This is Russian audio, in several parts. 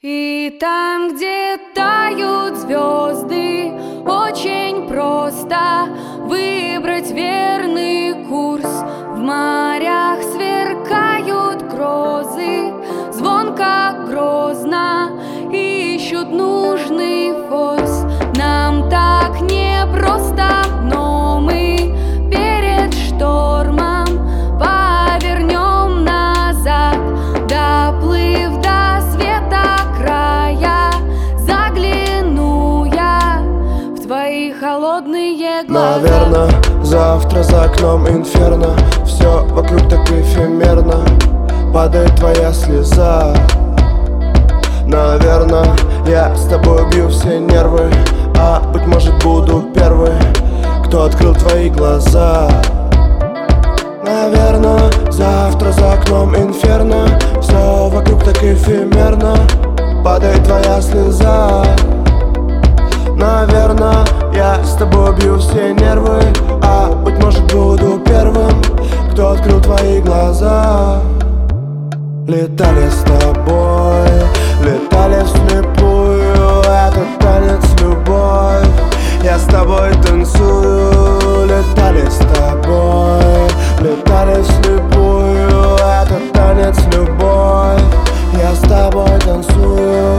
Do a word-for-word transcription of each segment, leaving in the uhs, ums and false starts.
И там, где тают звезды, очень просто выбрать верный курс. В морях сверкают грозы, звонко, грозно ищут нужный форс. Нам так непросто, но мы перед штормом повернем назад, доплыв до света края. Загляну я в твои холодные глаза. Наверно, завтра за окном инферно, все вокруг так эфемерно, падает твоя слеза. Наверно, я с тобой бью все нервы, а быть может буду первый, кто открыл твои глаза. Наверно, завтра за окном инферно, все вокруг так эфемерно, падает твоя слеза. Наверно, я с тобой бью все нервы, а быть может буду первым, кто открыл твои глаза. Летали с тобой, летали вслепую, это танец любовь, я с тобой танцую. Летали с тобой, летали вслепую, это танец любовь, я с тобой танцую.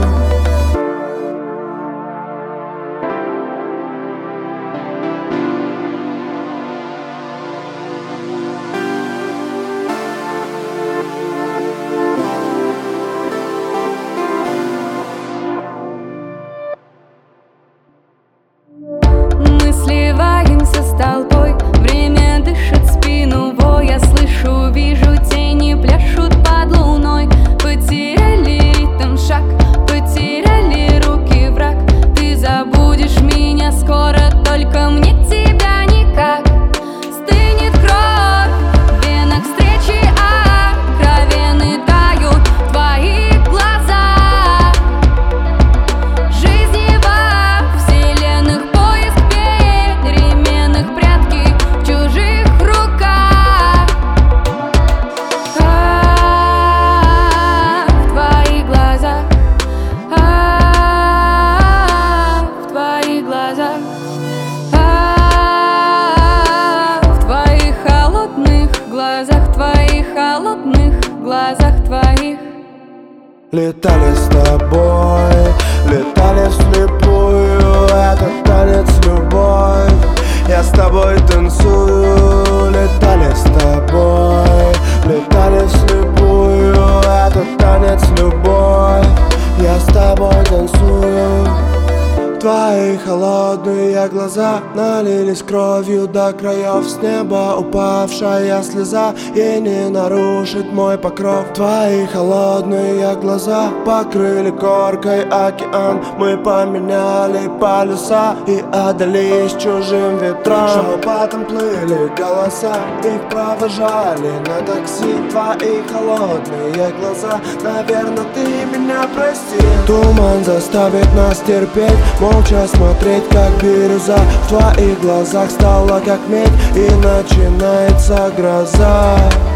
Мы сливаемся с толпой, время дышит спину вой. Я слышу, вижу, тени пляшут под луной. Потеряли ритм, шаг, потеряли руки, враг. Ты забудешь меня скоро, только мне тебя никак. Стынет кровь в венах встречи, а кровяны тают твои глаза. Жизни во вселенных поиск переменных, прятки в чужих руках. А в твоих глазах, а в твоих глазах, а в твоих холодных глазах, твоих холодных глазах твоих. Летали с тобой, летали вслепую, это танец любовь, я с тобой танцую. Летали с тобой, летали вслепую, это танец любовь, я с тобой танцую. Твои холодные глаза налились кровью до краев, с неба упавшая слеза и не нарушит мой покров. Твои холодные глаза покрыли коркой океан, мы поменяли полюса и отдались чужим ветрам. Шепотом плыли голоса, их провожали на такси. Твои холодные глаза, наверное, ты меня простил. Туман заставит нас терпеть, молча смотреть, как бирюза в твоих глазах стала как медь, и начинается гроза.